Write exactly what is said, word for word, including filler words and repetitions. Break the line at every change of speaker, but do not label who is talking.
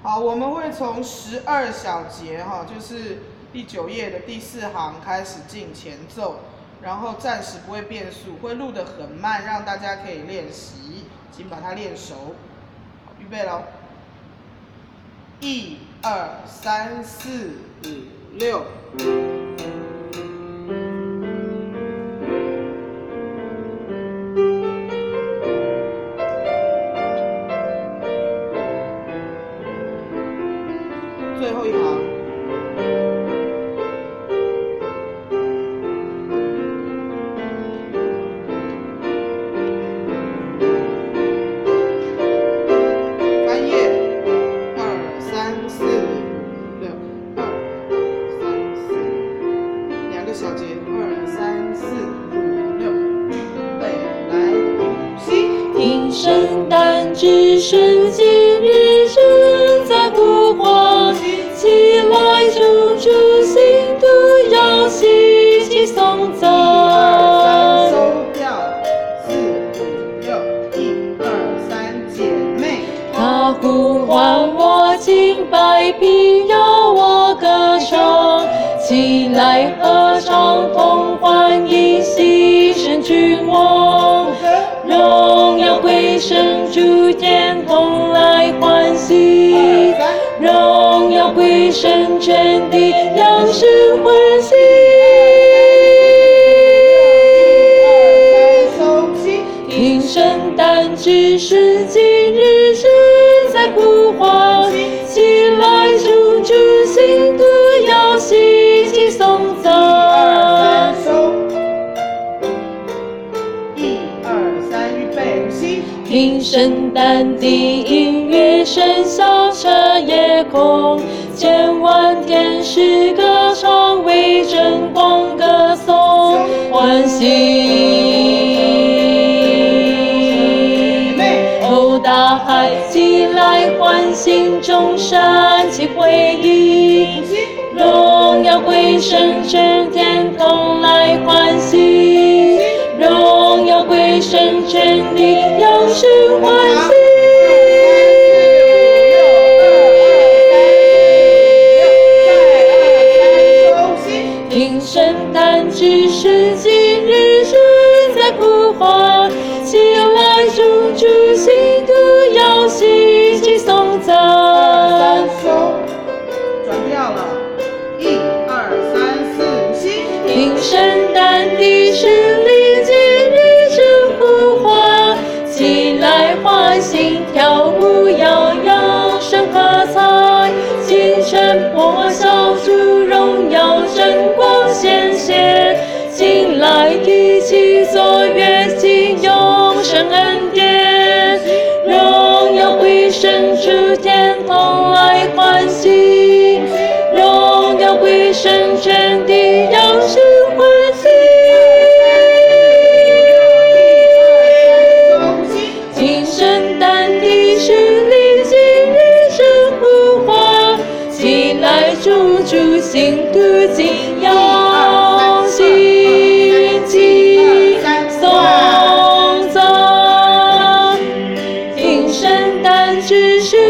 好，我们会从十二小节哈，就是第九页的第四行开始进前奏，然后暂时不会变速，会录得很慢，让大家可以练习，请把它练熟。好，预备喽！一二三四五六。最后一行，翻页，二三四五六，二三四，两个小节，二三四五六，预备来，呼吸。
听圣诞之声，今日正在呼唤。起来，救主新都要喜气颂赞。
一二三，收掉。四五六，一二三，姐妹。
他呼唤我敬拜，必要我歌唱。起来合唱，同欢迎牺牲君王。荣耀归神主，天同来欢喜。荣耀归神，全地扬声欢喜。听圣诞之声，今日正在呼唤。起来，救主新都要喜气颂赞。
一二三，预备，起。
听圣诞的音乐声响彻夜空，千万天使歌唱，为真光歌颂欢喜。哦，大海起来欢欣，众山齐回应，荣耀归神，全天同来欢喜。荣耀归神，全地扬声欢喜。听圣诞之声，今日正在呼唤。起来，救主新都要喜气颂赞。
转调了，一二三四，起。
听圣诞的诗里，今日正呼唤。起来，欢欣跳舞，摇扬声喝彩。清晨破晓，主荣耀真光显现。进来一起奏乐器，永生恩典。荣耀归神，主天同来欢喜。荣耀归神，全地扬声欢喜。听圣诞的诗里，今日正呼唤。起来，救主新都今要喜气颂赞。听圣诞之声，